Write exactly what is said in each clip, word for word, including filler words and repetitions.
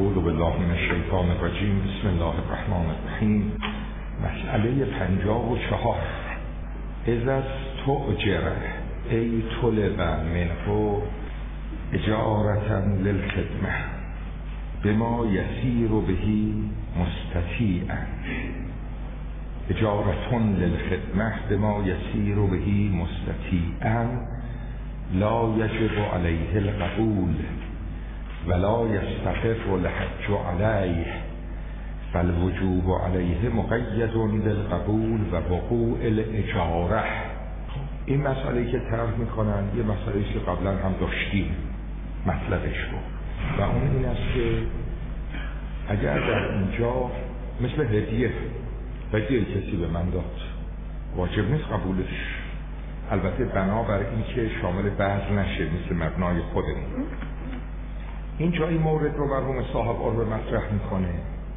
اعوذ بالله من الشیطان الرجیم. بسم الله الرحمن الرحیم. مسئله پنجاه و چهار. اذا تؤجر ای طلب منه اجارة للخدمه بما یسیر بهی مستطیعا. اجارة للخدمه بما یسیر بهی مستطیعا لا یجب علیه القبول ولا یستقر الحج علیه فالوجوب علیه مقید بالقبول و وقوع الاجاره. این مسئله که طرح میکنن یه مسئله که قبلا هم داشتیم مطلبش رو، و اون این است که اگر در اینجا مثل هدیه هدیه کسی به من داد، واجب نیست قبولش، البته بنابر این که شامل بذل نشه مثل مبنای خودمون. اینجا این مورد رو مرحوم صاحب عربه مطرح میکنه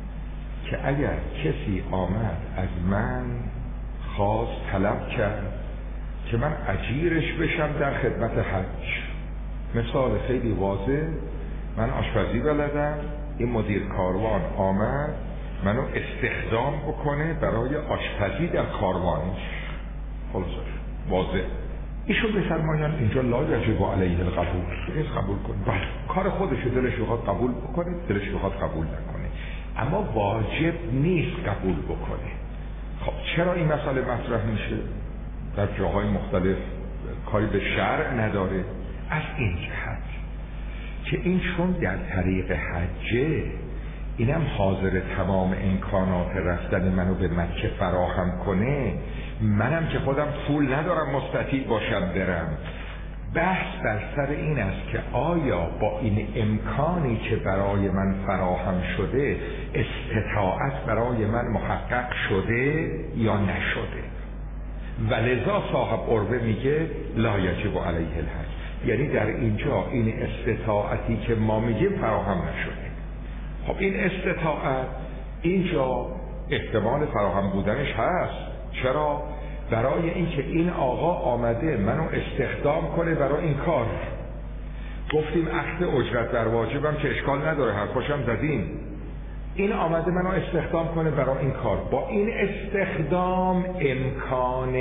که اگر کسی آمد از من خواست طلب کرد که من اجیرش بشم در خدمت حج، مثال خیلی واضح، من آشپزی بلدم، این مدیر کاروان آمد منو استخدام بکنه برای آشپزی در کاروانش، خلاصش واضح. ایشون بفرمایند اینجا لا یجب علیه القبول، نیست قبول کنه، بله کار خودشو دلش بخواد قبول بکنه، دلش بخواد قبول نکنه، اما واجب نیست قبول بکنه. خب چرا این مسئله مطرح میشه؟ در جاهای مختلف کاری به شرع نداره، از این جهت که این چون در طریق حجه، اینم حاضر تمام امکانات رفتن منو به مکه فراهم کنه، منم که خودم پول ندارم مستطیع باشم برم. بحث بر سر این است که آیا با این امکانی که برای من فراهم شده استطاعت برای من محقق شده یا نشده. و لذا صاحب عربه میگه لا یجب علیه الحج، یعنی در اینجا این استطاعتی که ما میگیم فراهم نشده. خب این استطاعت اینجا احتمال فراهم بودنش هست. چرا؟ برای اینکه این آقا آمده منو استخدام کنه برای این کار. گفتیم عقد اجرت در واجبم که اشکال نداره، هر خوشم زدیم. این آمده منو استخدام کنه برای این کار، با این استخدام امکان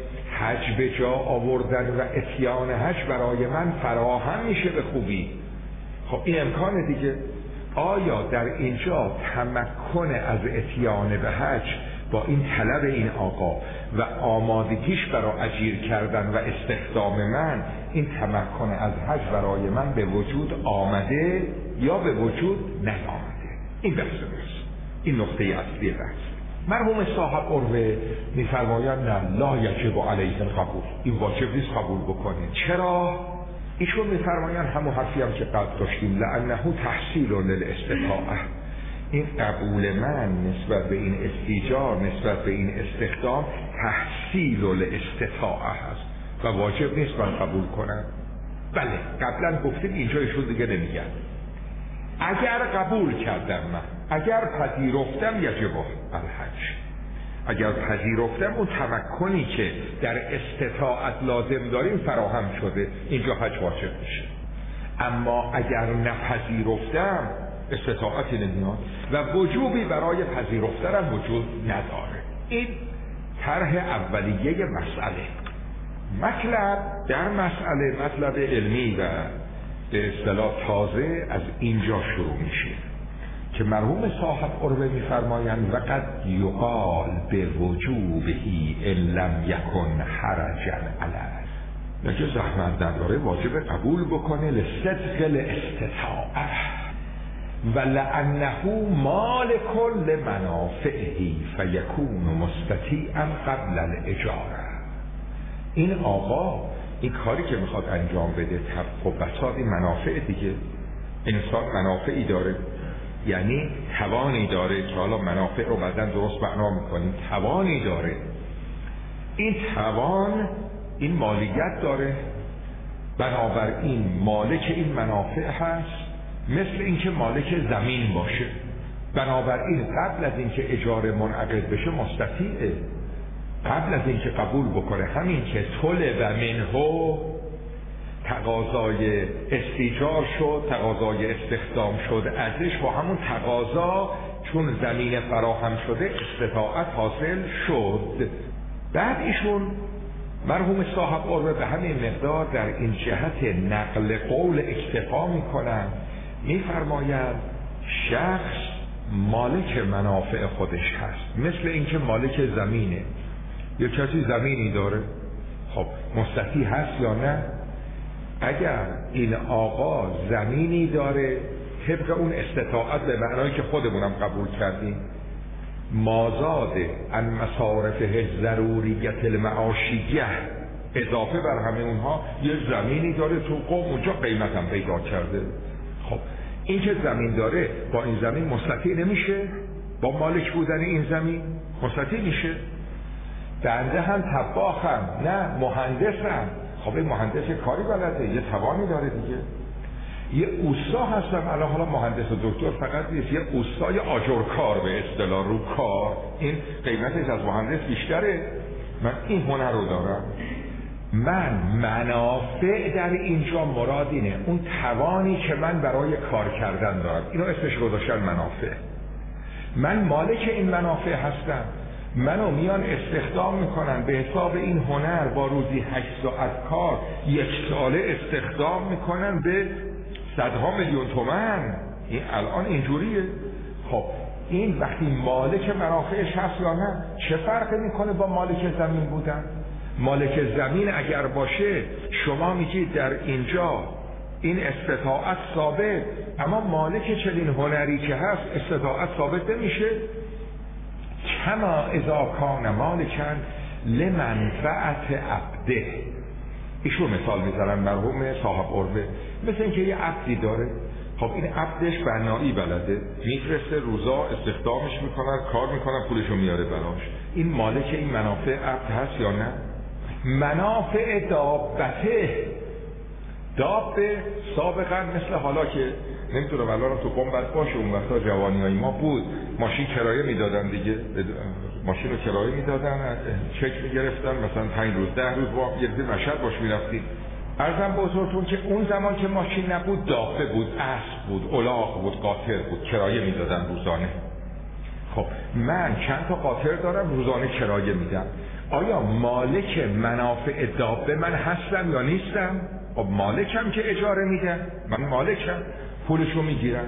حج به جا آوردن و اتیان حج برای من فراهم میشه به خوبی. خب این امکان دیگه. آیا در اینجا تمکن از اتیان به حج با این طلب این آقا و آمادگیش برای اجیر کردن و استخدام من، این تمکن از حج برای من به وجود آمده یا به وجود نیامده؟ این بحث است، این نقطه اصلی بحث. مرحوم صاحب عروه میفرمایند نه لا یجب علیه القبول، این واجب نیست قبول بکنه. چرا؟ ایشون میفرمایند همون حرفی هم که قبل داشتیم، لانه تحصیل للاستطاعه، این قبول من نسبت به این استیجار، نسبت به این استخدام تحصیل الاستطاعه هست و واجب نیست من قبول کنم. بله قبلا گفتیم، اینجا ایشون دیگه نمیگن. اگر قبول کردم من، اگر پذیرفتم یجب الحج، اگر پذیرفتم اون تمکنی که در استطاعت لازم داریم فراهم شده، اینجا حج واجب میشه. اما اگر نپذیرفتم استطاعتی نمیاد و وجوبی برای پذیرفتن وجود نداره. این طرح اولیه مسئله. مطلب در مسئله مطلب علمی و به اصطلاح تازه از اینجا شروع میشه که مرحوم صاحب عربه میفرمایند وقد یقال به وجوبهی ان لم یکن حرجا علیه، نجا زحمت نداره واجب قبول بکنه لصدق الاستطاعه و لانه مالک لمنافعه فیکون مستطیعا قبل الاجاره. این آقا این کاری که میخواد انجام بده طبق و بساط منافع دیگه، انسان منافعی داره، یعنی توانی داره که حالا منافع رو بعداً درست معنا میکنیم، توانی داره، این توان این مالیت داره، بنابراین مالک این منافع هست، مثل اینکه مالک زمین باشه. بنابراین قبل از اینکه اجاره منعقد بشه مستطیعه، قبل از اینکه قبول بکنه، همین که طلب منه تقاضای استیجار شد، تقاضای استخدام شد ازش، با همون تقاضا چون زمین فراهم شده استطاعت حاصل شد. بعد ایشون مرحوم صاحب قربه به همین مقدار در این جهت نقل قول اکتفا میکنن، میفرمایند شخص مالک منافع خودش هست، مثل اینکه مالک زمینه. یه کسی زمینی داره، خب مستطیع هست یا نه؟ اگر این آقا زمینی داره طبق اون استطاعت به معنایی که خودمونم قبول کردیم، مازاد ان مصارفه ضروریت المعاشیه، اضافه بر همه اونها یه زمینی داره تو قوم، اونجا قیمت هم پیدا کرده. خب این که زمین داره با این زمین مستطیع نمیشه؟ با مالک بودن این زمین مستطیع میشه؟ بنده هم طباخم، نه مهندسم. خب این مهندس کاری بلده، یه توانی داره دیگه. یه اوستا هستم الان، حالا مهندس و دکتر فقط نیست، یه اوستای آجرکار به اصطلاح رو کار، این قیمتش از مهندس بیشتره. من این هنر رو دارم، من منافع در اینجا مراد اینه، اون توانی که من برای کار کردن دارم، اینو اسمش گذاشتن منافع. من مالک این منافع هستم، منو میان استخدام میکنن به حساب این هنر، با روزی هشت ساعت کار یک ساله استخدام میکنن به صدها میلیون تومان. این الان اینجوریه. خب این وقتی مالک منافعش هست یا نه، چه فرقی میکنه با مالک زمین بودن؟ مالک زمین اگر باشه شما میگید در اینجا این استطاعت ثابت، اما مالک چنین هنری که هست استطاعت ثابت نمیشه. کما اذا کان مالکن لمنفعت عبده. ایشون مثال میزنن مرحوم صاحب قربه، مثل اینکه یه عبدی داره، خب این عبدش بنایی بلده، میفرسته روزا استخدامش میکنن، کار میکنن، پولشو میاره براش. این مالک این منافع عبد هست یا نه؟ منافع دابته، دابه سابقا مثل حالا که نمیتونم الان تو قم بس باشه، اون وقتا جوانی های ما بود ماشین کرایه میدادن دیگه، ماشین رو کرایه میدادن، چک میگرفتن، مثلا پنج روز ده روز با یه روز مشهد باش میرفتید. عرضم بزرگتون که اون زمان که ماشین نبود دابه بود، اسب بود، الاغ بود، قاطر بود، کرایه میدادن روزانه. خب من چند تا قاطر دارم، روزانه کرایه میدم. آیا مالک منافع دابه من هستم یا نیستم؟ خب مالکم که اجاره میدم، من مالکم، پولشو میگیرم.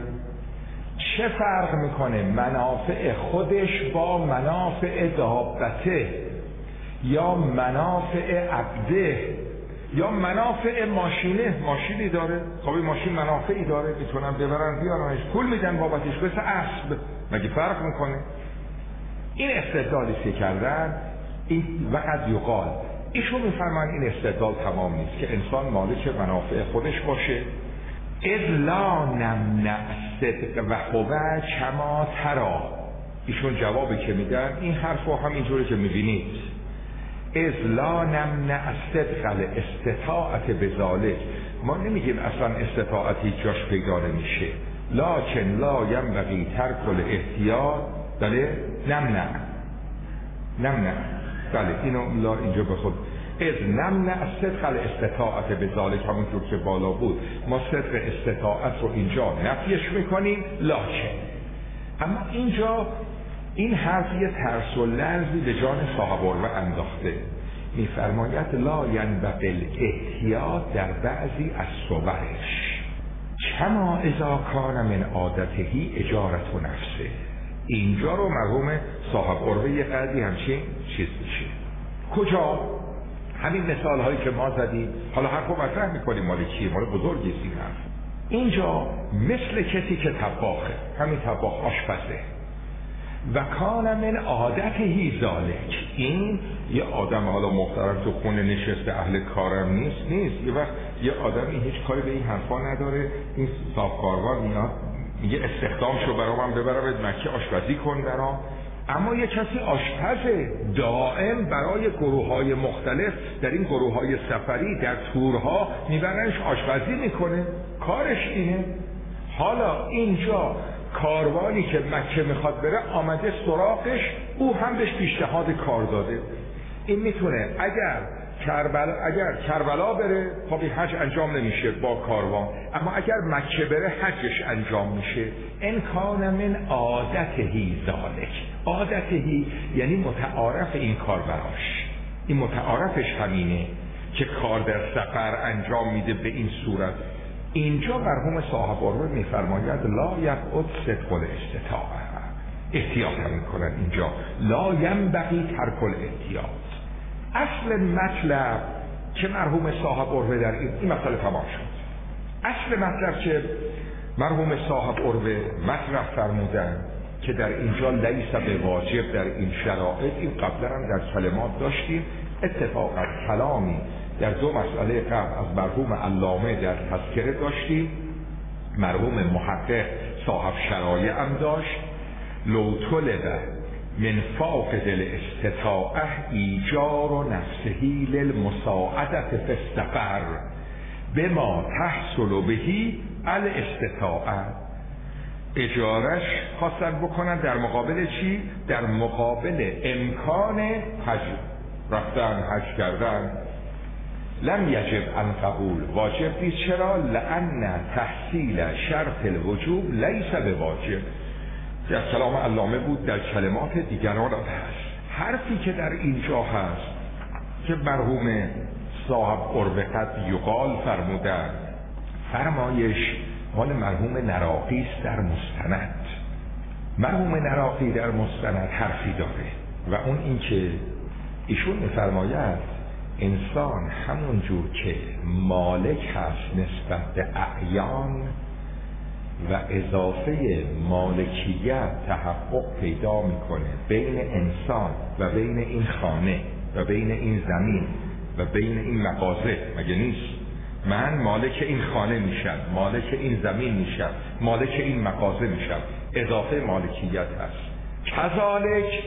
چه فرق میکنه منافع خودش با منافع دابته، یا منافع عبده، یا منافع ماشینه؟ ماشینی داره، خب این ماشین منافعی داره، میتونن ببرن بیارنش، پول میدن بابتش، مثل اسب، مگه فرق میکنه؟ این استدلالی که کردن این وقت یقال، ایشون میفرمان این استدلال تمام نیست که انسان مالک منافع خودش باشه. اذ لا نمنع صدق و هو کما ترا. ایشون جوابی که میدن این حرفو هم اینجوری که میبینید، اذ لا نمنع صدق الاستطاعت بذالک. ما نمیگیم اصلا استطاعتی جاش پیدا نمیشه، لکن لا ینبغی ترک الاحتیاط. بله نمنع نمنع بله اینو لا اینجا به خود از نمنع صدق الاستطاعت بذالک، همونطور که بالا بود ما صدق استطاعت رو اینجا نفیش میکنیم، لکن. اما اینجا این حرف یه ترس و لرزی به جان صاحب قربه انداخته. میفرماید لا ینبغی الاحتیاط در بعضی از صورش، کما اذا کان من عادتهی اجارت و نفسه. اینجا رو مرحوم صاحب قربه یه قدری همچین چیز میشه. کجا؟ همین مثال هایی که ما زدیم، حالا حرف رو مطرح میکنیم مال چیه، مال بزرگی این حرف. اینجا مثل کسی که طباخه، همین طباخ آشپزه، و کان من عادتهی ذالک. این یه آدم حالا محترم تو خونه نشسته اهل کارم نیست نیست یه وقت یه آدمی هیچ کاری به این حرفا نداره، این صاحب کارگار میاد میگه استخدام شو برام، من ببرم مکه آشپزی کن برام. اما یه کسی آشپزه دائم برای گروه های مختلف، در این گروه های سفری در تورها میبرنش آشپزی میکنه، کارش اینه. حالا اینجا کاروانی که مکه میخواد بره آمده سراغش، او هم بهش پیشنهاد کار داده. این میتونه اگر کربلا اگر کربلا بره خب این حج انجام نمیشه با کاروان، اما اگر مکه بره حجش انجام میشه. ان کان من عادتهی ذالک، عادتهی یعنی متعارف این کار براش، این متعارفش همینه که کار در سفر انجام میده به این صورت. اینجا مرحوم صاحب عروه میفرماید لا یبعد صدق الاستطاعه، احتیاط هم میکنن اینجا، لا ینبغی ترک الاحتیاط. اصل مطلب که مرحوم صاحب عروه در این, این مسئله تمام شد. اصل مطلب که مرحوم صاحب عروه مطرح فرمودن که در اینجا لیس به واجب در این شرایط، این قبلا هم در کلمات داشتیم. اتفاقا کلامی در دو مسئله قبل از مرحوم علامه در تذکره داشتیم، مرحوم محقق صاحب شرایع هم داشت. لو طلب من فاقد الاستطاعه ایجار نفسهی للمساعدت فی السفر بما تحصل بهی الاستطاعه، اجارش خواستن بکنن در مقابل چی؟ در مقابل امکان حج رفتن، حج کردن. لم یجب ان قبول، واجب نیست. چرا؟ لان تحصیل شرط الوجوب لیس بواجب. در کلام علامه بود، در کلمات دیگران هم هست. حرفی که در اینجا هست که مرحوم صاحب عروه قد یقال فرمودن، فرمایش مال مرحوم نراقی است در مستند. مرحوم نراقی در مستند حرفی داره و اون این که ایشون میفرماید انسان همون جور که مالک هست نسبت به اعیان و اضافه مالکیت تحقق پیدا میکنه بین انسان و بین این خانه و بین این زمین و بین این مغازه، مگه نیست؟ من مالک این خانه میشم، مالک این زمین میشم، مالک این مغازه میشم، اضافه مالکیت هست. کذالک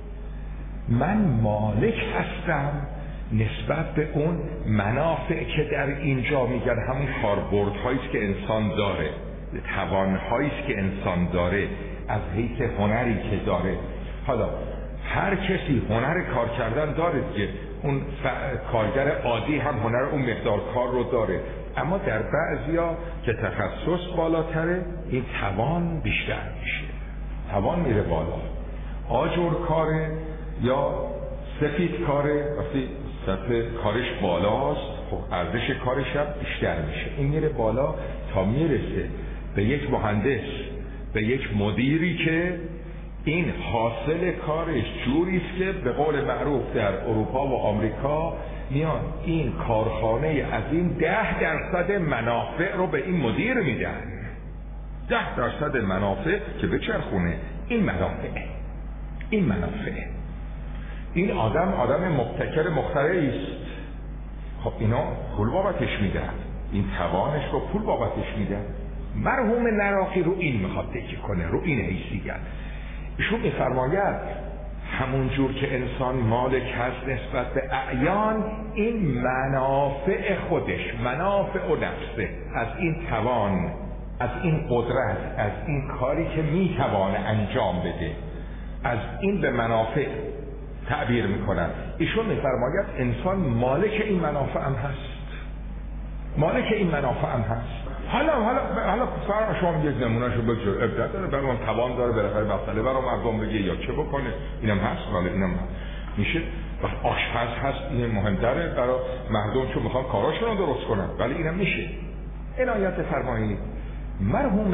من مالک هستم نسبت به اون منافع که در اینجا میگن، همون کاربردهایی است که انسان داره، توانهایی است که انسان داره از حیث هنری که داره. حالا هر کسی هنر کار کردن داره دیگه، اون کارگر عادی هم هنر اون مقدار کار رو داره، اما در بعضیا که تخصص بالاتره این توان بیشتر میشه، توان میره بالا. آجر کاره یا سفید کاره، وقتی سطح کارش بالاست خب ارزش کارش هم بیشتر میشه، این میره بالا تا میرسه به یک مهندس، به یک مدیری که این حاصل کارش جوریست که به قول معروف در اروپا و آمریکا میان این کارخانه عظیم ده درصد منافع رو به این مدیر میدن، ده درصد منافع که بچرخونه. این منافع این منافع این آدم آدم مبتکر مخترعی است، خب اینا پول بابتش میدن، این توانش رو پول بابتش میدن. مرحوم نراقی رو این میخواد تکیه کنه، رو این حیثیت. ایشون میفرماید همون جور که انسان مالک هست نسبت به اعیان، این منافع خودش، منافع و نفسه، از این توان، از این قدرت، از این کاری که میتوانه انجام بده، از این به منافع تعبیر میکنن. ایشون میفرماید انسان مالک این منافع هم هست، مالک این منافع هم هست. حالا حالا حالا فرق شما یک نمونهشو بگذار، ابتدا داره برام توان داره بالاخره مسئله برام مردم بگه یا چه بکنه، اینم هست. حالا اینم هست. میشه وقت آشپز هست، این مهمتره برای مردم چون میخوان کاراشون رو درست کنن، ولی اینم میشه. عنایت فرمایید مرحوم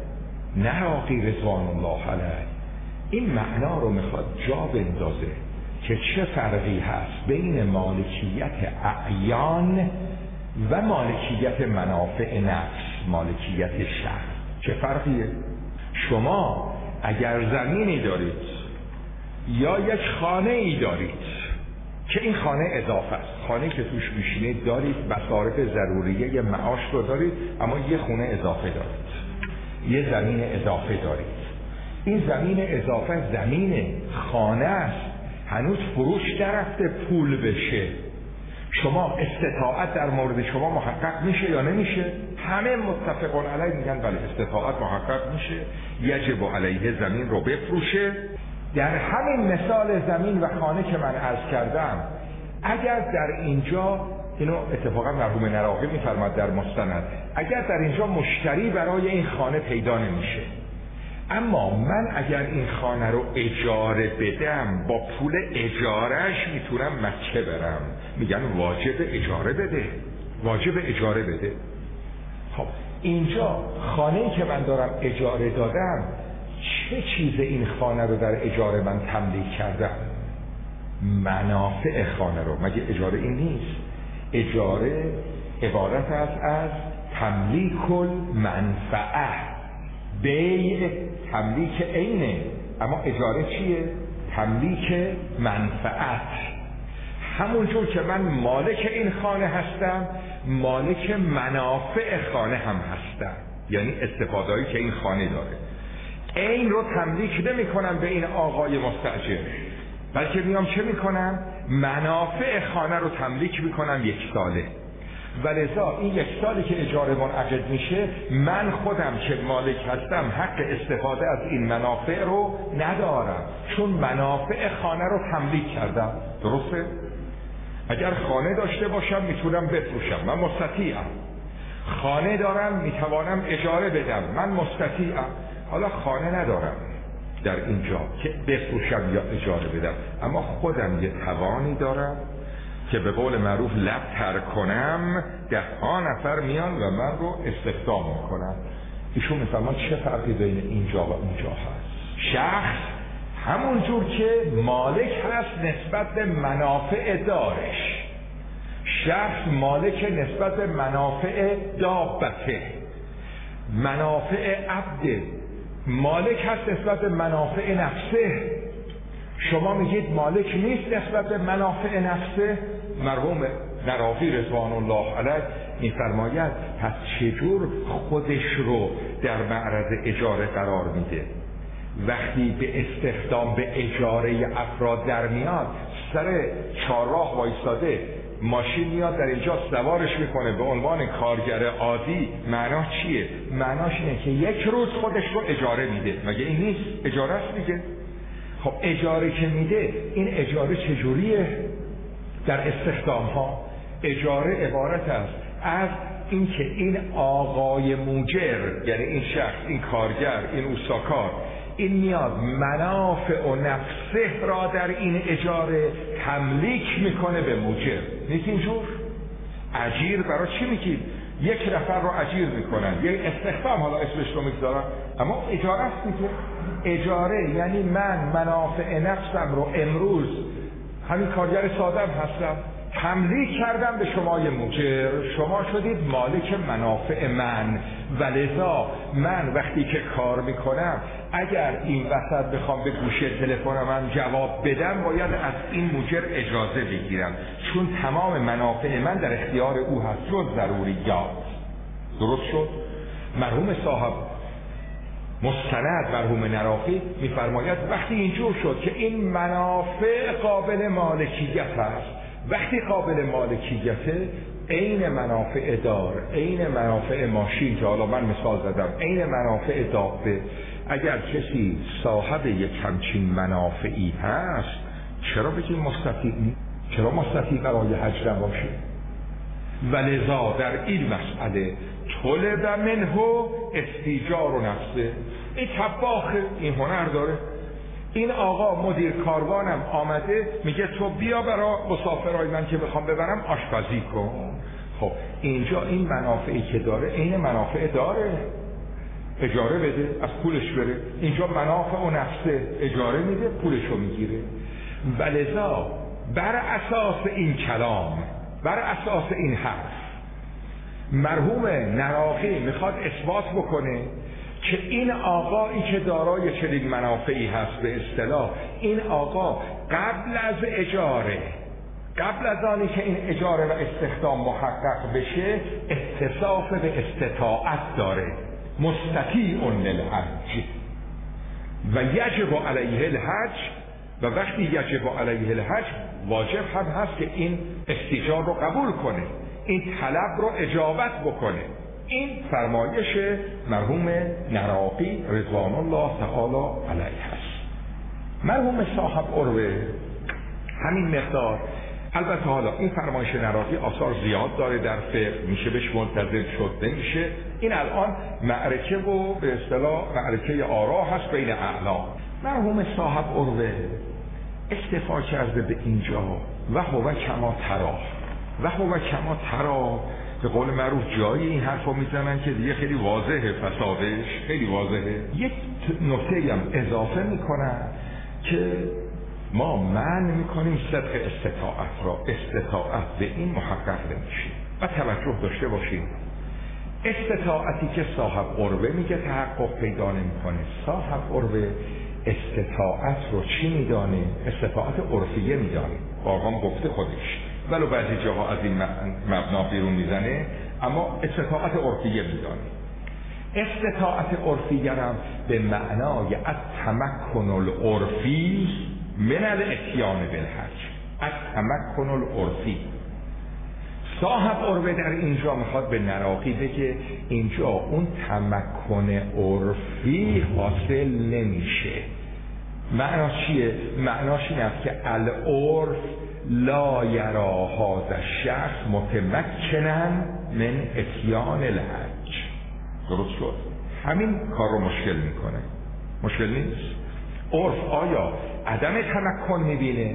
نراقی رضوان الله علیه این معنا رو میخواد جا بندازه که چه فرقی هست بین مالکیت اعیان و مالکیت منافع نفس، مالکیت شخص. چه فرقیه؟ شما اگر زمینی دارید یا یک خانه ای دارید که این خانه اضافه است، خانه که توش میشینید دارید، مصارف ضروریه معاش رو دارید، اما یه خونه اضافه دارید، یه زمین اضافه دارید. این زمین اضافه زمین خانه است، هنوز فروش نرفته پول بشه. شما استطاعت در مورد شما محقق میشه یا نمیشه؟ همه متفقون علیه میگن بله استطاعت محقق میشه، یجب علیه زمین رو بفروشه. در همین مثال زمین و خانه که من عرض کردم، اگر در اینجا، اینو اتفاقا مرحوم نراقی میفرماد در مستند، اگر در اینجا مشتری برای این خانه پیدا نمیشه، اما من اگر این خانه رو اجاره بدم، با پول اجارهش میتونم مکه برم، میگن واجب اجاره بده، واجب اجاره بده. خب اینجا خانه‌ای که من دارم اجاره دادم، چه چیز این خانه رو در اجاره من تملیک کردم؟ منافع خانه رو. مگه اجاره این نیست؟ اجاره عبارت است از تملیک المنفعه، بیع تملیک عینه، اما اجاره چیه؟ تملیک منفعت. همونجور که من مالک این خانه هستم، مالک منافع خانه هم هستم، یعنی استفاده‌ای که این خانه داره. عین رو تملیک نمی کنم به این آقای مستاجر، بلکه میام چه میکنم؟ منافع خانه رو تملیک میکنم یک ساله. ولذا این یک سالی که اجاره منعقد میشه، من خودم که مالک هستم حق استفاده از این منافع رو ندارم، چون منافع خانه رو تملیک کردم. درسته؟ اگر خانه داشته باشم میتونم بفروشم، من مستطیعم. خانه دارم میتوانم اجاره بدم، من مستطیعم. حالا خانه ندارم در اینجا که بفروشم یا اجاره بدم، اما خودم یه توانی دارم که به قول معروف لب تر کنم، ده ها نفر میان و من رو استخدام میکنن. ایشون میفرمان چه فرقی بین اینجا و اونجا هست؟ شخص همون جور که مالک هست نسبت به منافع دارش، شخص مالک نسبت به منافع دابته، منافع عبده، مالک هست نسبت به منافع نفسه. شما میگید مالک نیست نسبت به منافع نفسه. مرحوم نراقی رضوان الله علیه میفرماید پس چجور خودش رو در معرض اجاره قرار میده؟ وقتی به استخدام به اجاره افراد در میاد، سر چهارراه وایستاده، ماشین میاد در اینجا سوارش میکنه به عنوان کارگر عادی، معنا چیه؟ معناش اینه که یک روز خودش رو اجاره میده. مگه این نیست؟ اجاره است دیگه. خب اجاره که میده، این اجاره چجوریه؟ در استخدام ها اجاره عبارت است از اینکه این آقای موجر، یعنی این شخص، این کارگر، این اوساکار، این میاد منافع و نفسه را در این اجاره تملیک میکنه به موجر. نیست اینجور؟ اجیر برای چی میگید؟ یک نفر رو اجیر میکنن، یک استخدام حالا اسمش رو میگذارن، اما اجاره است دیگه. اجاره یعنی من منافع نفسم رو امروز، همین کارگر سادم هستم، تملیک کردم به شمای موجر، شما شدید مالک منافع من. ولذا من وقتی که کار میکنم، اگر این وسط بخوام به گوشه تلفن من جواب بدم، باید از این موجر اجازه بگیرم، چون تمام منافع من در اختیار او هست جز ضروریات. درست شد؟ مرحوم صاحب مستند مرحوم نراقی میفرماید وقتی اینجور شد که این منافع قابل مالکیت هست، وقتی قابل مالکیته، عین منافع دار، عین منافع ماشین که حالا من مثال زدم، عین منافع دابه، اگر کسی صاحب یک همچین منافعی هست، چرا بگیم مستطیع نیست؟ چرا مستطیع برای حج نباشه؟ ولذا در این مسئله طلب منه استیجار و نفسه. این طباخه، این هنر داره، این آقا مدیر کاروانم آمده میگه تو بیا برای مسافرای من که بخوام ببرم آشپزی کن. خب اینجا این منافعی که داره عین منافع داره، اجاره بده، از پولش بره. اینجا منافع و نفسه، اجاره میده، پولشو میگیره. ولذا بر اساس این کلام، بر اساس این حرف، مرحوم نراقی میخواد اثبات بکنه که این آقایی که دارای چنین منافعی هست، به اصطلاح این آقا قبل از اجاره، قبل از آنی که این اجاره و استخدام محقق بشه، اتصاف به استطاعت داره، مستطیع للحج و یجب علیه الحج، و وقتی یجب علیه الحج واجب هم هست که این استیجار رو قبول کنه، این طلب رو اجابت بکنه. این فرمایش مرحوم نراقی رضوان الله تعالی علیه است. مرحوم صاحب عروه همین مقدار البته حالا این فرمایش نراقی آثار زیاد داره در فقه، میشه بهش ملتزم شد نمیشه. این الان معرکه و به اصطلاح معرکه آرا هست بین اعلام. مرحوم صاحب عروه اکتفا کرده به اینجا و هو کما ترا و هو کما ترا. به قول معروف جایی این حرفا میزنن که دیگه خیلی واضحه، فسادش خیلی واضحه. یک نکته هم اضافه میکنن که ما معنی میکنیم صدق استطاعت را. استطاعت به این محقق نمیشه و توجه داشته باشیم استطاعتی که صاحب عروه میگه تحقق پیدا نمیکنه. صاحب عروه استطاعت رو چی میدانه؟ استطاعت عرفیه میدانه. آقام گفته خودش، ولو بعضی جاها از این مبنا بیرون میزنه، اما استطاعت عرفیه میدانه. استطاعت عرفیه هم به معنای التمکن العرفی من الاتیان بالحج. التمکن العرفی. صاحب عروه در اینجا میخواد به نراقی بگه اینجا اون تمکن عرفی حاصل نمیشه. معناش چیه؟ معناش این است که العرف لا یرا هذا الشخص متمکنا من اتیان الحج. درست شد؟ همین کار رو مشکل میکنه. مشکل نیست. عرف آیا عدم تمکن میبینه؟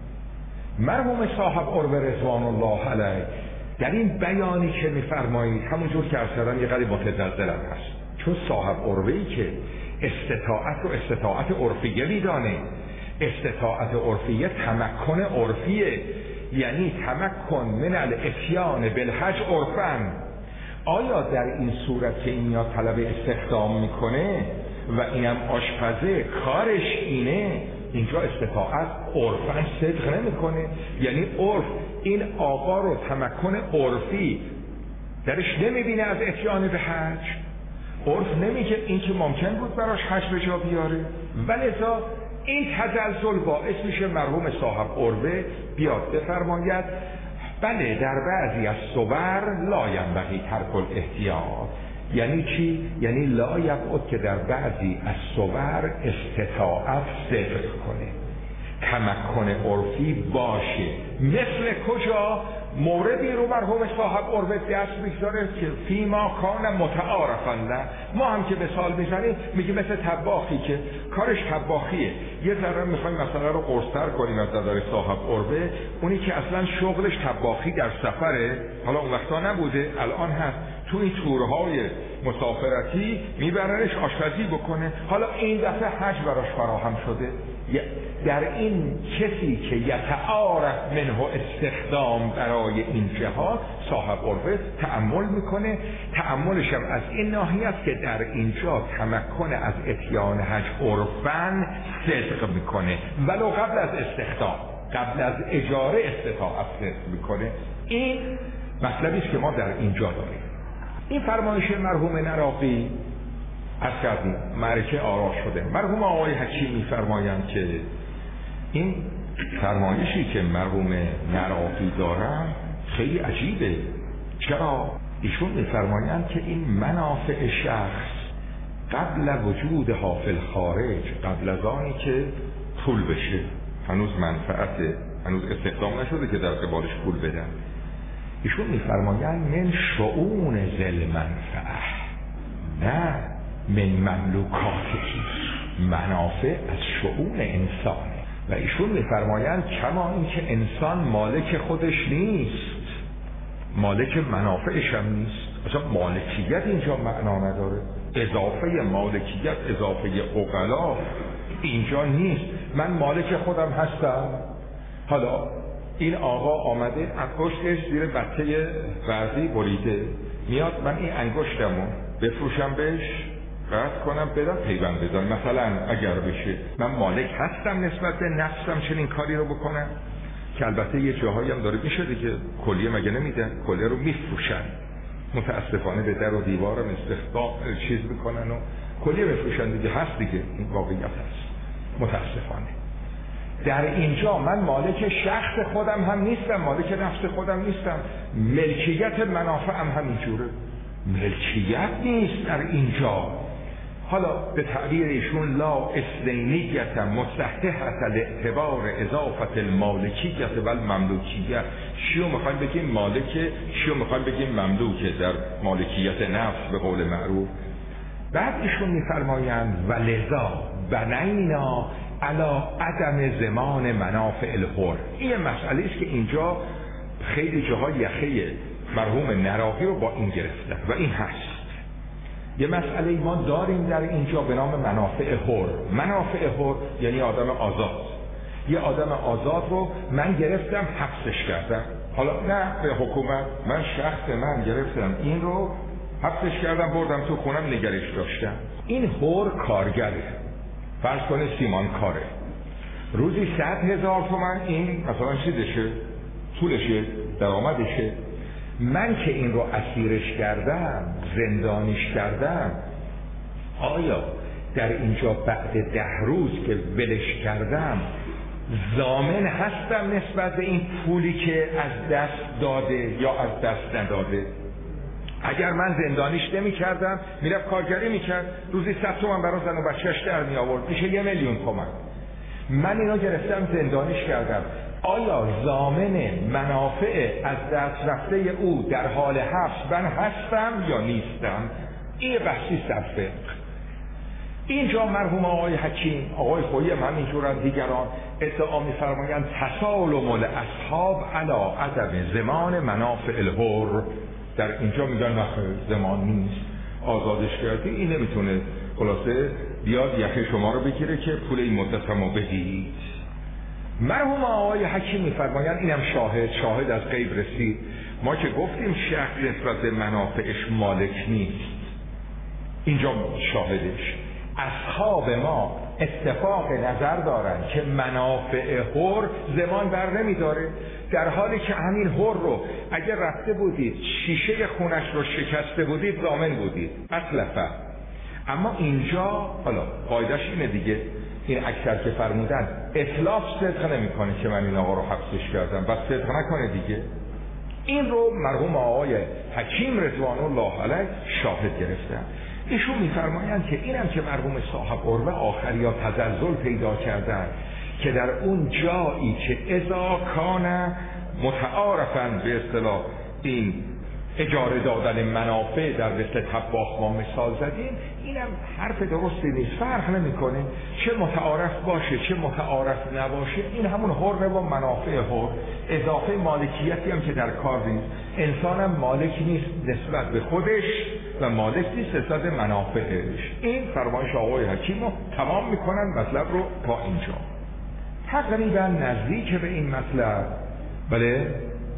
مرحوم صاحب عروه رضوان الله علیه در این بیانی که میفرمایید همونجور که اصلا یه قدری متزلزل هست، چون صاحب عروه‌ای که استطاعت رو استطاعت عرفیه میدانه. استطاعت عرفیه تمکن عرفیه، یعنی تمکن من الاتیان بالحج عرفاً. آیا در این صورت که این میاد طلب استخدام میکنه و اینم آشپزه کارش اینه، اینجا استطاعت عرفاً صدق نمیکنه؟ یعنی عرف این آقا رو تمکن عرفی درش نمیبینه از اتیان به حج. عرف نمیگه این که ممکن بود براش حج به جا بیاره، ولذا این تزلزل باعث میشه مرحوم صاحب عروه بیاد بفرماید بله در بعضی از صور لا ینبغی ترک الاحتیاط. یعنی چی؟ یعنی لا یبعد که در بعضی از صور استطاعت صدق کنه، تمکن عرفی باشه. مثل کجا؟ موردی رو مرحوم صاحب عروه دست میگذاره که فیما کان متعارفا نه. ما هم که مثال میزنیم میگیم مثل طباخی که کارش طباخیه، یه ذره میخوایم مثلا رو قرص‌تر کنیم از نظر صاحب عروه، اونی که اصلا شغلش طباخی در سفره، حالا اون وقتا نبوده الان هست، تو این تورهای مسافرتی میبرنش آشپزی بکنه، حالا این دفعه حج براش فراهم شده. در این کسی که یتعارف منه استخدام برای این جهاد صاحب عروه تأمل میکنه. تأملش هم از این ناحیه است که در اینجا تمکن از اتیان حج عرفاً صدق میکنه، ولو قبل از استخدام، قبل از اجاره استطاعت صدق میکنه. این مطلبی است که ما در اینجا داریم. این فرمایش مرحوم نراقی از کردیم معرکه آرا شده. مرحوم آقای حکیم میفرمایند که این فرمایشی که مرحوم نراقی دارن خیلی عجیبه. چرا؟ ایشون میفرمایند که این منافع شخص قبل وجود حافل خارج، قبل از آنی که پول بشه، هنوز منفعت هنوز استخدام نشده که در قبالش پول بدن، ایشون میفرمایند من شؤون ذل منفعه نه من مملوکاتی. منافع از شؤون انسانه و ایشون میفرمایند کما این که انسان مالک خودش نیست، مالک منافعش هم نیست. اصلا مالکیت اینجا معنا نداره. اضافه مالکیت، اضافه عقلا اینجا نیست. من مالک خودم هستم. حالا این آقا آمده انگشتش زیر بچه ورزی بریده، میاد من این انگشتمو بفروشم بهش، قطع کنم بدم پیوند بزنم مثلا اگر بشه، من مالک هستم نسبت به نفسم چنین کاری رو بکنم؟ که البته یه جاهایی هم داره میشه دیگه، کلیه مگه نمیدن؟ کلیه رو میفروشن متاسفانه، به در و دیوارم استخدام چیز میکنن و کلیه بفروشن دیگه، هست دیگه، این واقعیت هست متاسفانه. در اینجا من مالک شخص خودم هم نیستم، مالک نفس خودم نیستم، ملکیت منافعم همینجوره. ملکیت نیست در اینجا. حالا به تعبیر ایشون لا اثنینیت مصححة الاعتبار اضافت المالکیت و المملوکیت. چیو میخوایم بگیم مالکه، چیو میخوایم بگیم مملوکه در مالکیت نفس به قول معروف. بعد ایشون میفرمایند ولذا بنینا علی عدم ضمان منافع الحر. این مسئله است که اینجا خیلی جاها یخه مرحوم نراقی رو با این گرفتن و این هست. یه مسئله ما داریم در اینجا به نام منافع حر. منافع حر یعنی آدم آزاد. یه آدم آزاد رو من گرفتم حبسش کردم. حالا نه به حکومت، من شخص من گرفتم این رو حبسش کردم بردم تو خونم نگرش داشتم. این حر کارگره، فرض کنه سیمان کاره، روزی صد هزار تومن این مثلا چیزشه، پولشه، درآمدشه. من که این رو اسیرش کردم، زندانیش کردم، آیا در اینجا بعد ده روز که ولش کردم ضامن هستم نسبت به این پولی که از دست داده یا از دست نداده؟ اگر من زندانیش نمی کردم میرفت کارگری میکرد، روزی صد تومن برای زن و بچهش در می آورد، میشه یه میلیون تومن. من اینو گرفتم زندانیش کردم، آیا ضامن منافع از دست رفته او در حال حبس من هستم یا نیستم؟ این بحثی صفه. اینجا مرحوم آقای حکیم، آقای خویی من اینجورن دیگران ادعا می‌فرمایند تسالم الاصحاب علی عدم ضمان منافع الحر. در اینجا میگن نه ضمان نیست، آزادش کردی، این نمیتونه خلاصه بیاد یخه شما رو بگیره که پول این مدت هم رو بدید. مرحوم آقای حکیم میفرمایند اینم شاهد شاهد از غیب رسید. ما که گفتیم شخص نسبت به منافعش مالک نیست، اینجا شاهدش. اصحاب ما اتفاق نظر دارن که منافع حر ضمان بر نمیداره، در حالی که همین حر رو اگر رفته بودید شیشه خونش رو شکسته بودید ضامن بودید اطلفه. اما اینجا حالا قاعدش اینه دیگه، این اکثر که فرمودن اطلاف صدق نمیکنه که من این آقا رو حبسش کردم، بس صدق نکنه دیگه. این رو مرحوم آقای حکیم رضوان الله علیه شاهد گرفتن. ایشون میفرمایند که اینم که مرحوم صاحب عروه آخریا تزلزل پیدا کردن که در اون جایی که اذا کان متعارفن به اصطلاح این اجاره دادن منافع در مثل طباخ ما مثال زدیم، اینم حرف درستی نیست، فرق نمیکنه چه متعارف باشه چه متعارف نباشه، این همون حر و منافع حر. اضافه مالکیتی هم که در کار نیست، انسانم مالک نیست نسبت به خودش و مالک نیست نسبت به منافعش. این فرمایش آقای حکیم رو تمام میکنن مطلب رو تا اینجا. تقریبا نزدیک به این مطلب بله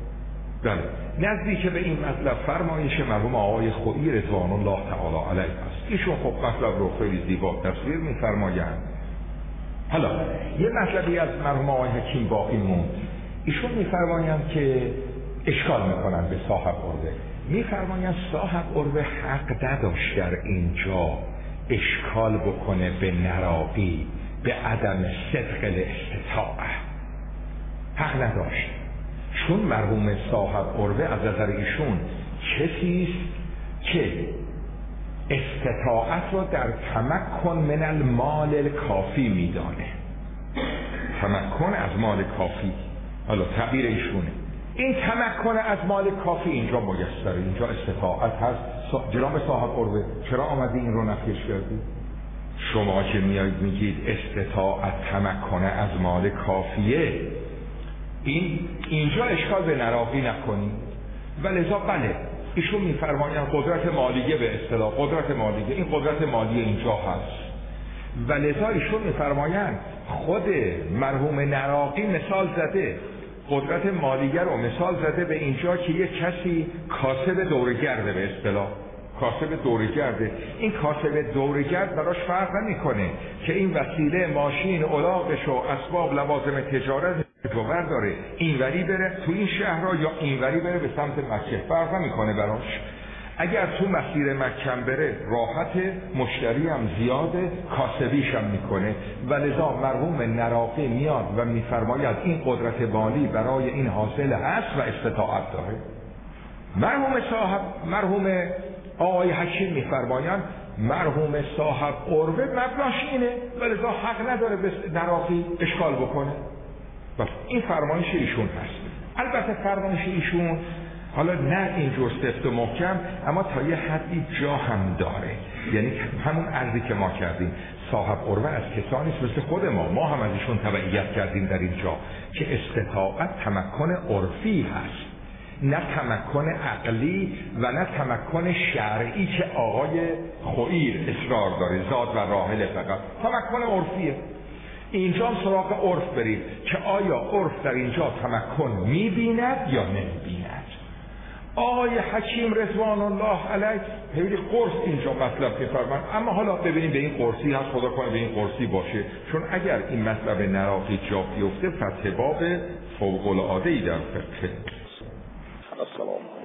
بله نزدیک به این مطلب فرمایش مرحوم آقای خویی رضوان الله تعالی علیه است. ایشون خب مطلب رو خیلی زیبا تفسیر می‌فرمایند. حالا یه مطلبی از مرحوم آقای حکیم باقی موند. ایشون می‌فرمایند که اشکال می‌کنن به صاحب عروه، می‌فرمایند صاحب عروه حق نداشت در اینجا اشکال بکنه به نراقی به عدم صدق الاستطاعه، حق نداشت، چون مرحوم صاحب عروه از نظر ایشون کسی است که استطاعت رو در تمکن من المال الکافی میدانه. تمکن از مال کافی، حالا تعبیر ایشونه، این تمکن از مال کافی اینجا میسره، اینجا استطاعت هست. جناب صاحب عروه چرا آمدی این رو نفیش کردی؟ شما که میایید میگید استطاعت تمکن از مال کافیه، این اینجا اشکال به نراقی نکنید. ولذا بله ایشون میفرمایند قدرت مالیه به اصطلاح قدرت مالیه، این قدرت مالیه اینجا هست. ولذا ایشون میفرمایند خود مرحوم نراقی مثال زده، قدرت مالیه رو مثال زده به اینجا که یک کسی کاسب دورگرده، به اصطلاح کاسب دورگرده. این کاسب دورگرد براش فرق نمیکنه که این وسیله ماشین الاغش و اسباب لوازم تجارت جوور داره اینوری بره تو این شهرها یا اینوری بره به سمت مکه، فرق نمیکنه براش. اگر تو مسیر مکه بره راحت، مشتری هم زیاده، کاسبیش هم میکنه. ولذا مرحوم نراقی میاد و میفرماید این قدرت مالی برای این حاصل هست و استطاعت داره. مرحوم صاحب مرحوم آقای حکیم میفرمایند مرحوم صاحب قربه مبناش اینه ولذا حق نداره به نراقی اشکال بکنه. بس این فرمایش ایشون هست. البته فرمایش ایشون حالا نه اینجور سفت و محکم، اما تا یه حدی جا هم داره. یعنی همون عرضی که ما کردیم، صاحب قربه از کسانی است مثل خود ما، ما هم از ایشون تبعیت کردیم در اینجا که استطاعت تمکن عرفی هست، نه تمکن عقلی و نه تمکن شرعی که آقای خوئیر اصرار داره، زاد و راحل فقط تمکن عرفیه. اینجا هم سراغ عرف بریم که آیا عرف در اینجا تمکن میبیند یا نمیبیند. آقای حکیم رضوان الله علیه خیلی قرص اینجا مطلب که فرمان، اما حالا ببینیم به این قرصی هست، خدا کنه به این قرصی باشه، چون اگر این مطلب نراقی جا بیفته فتح باب فوق العاده ای در فقه. السلام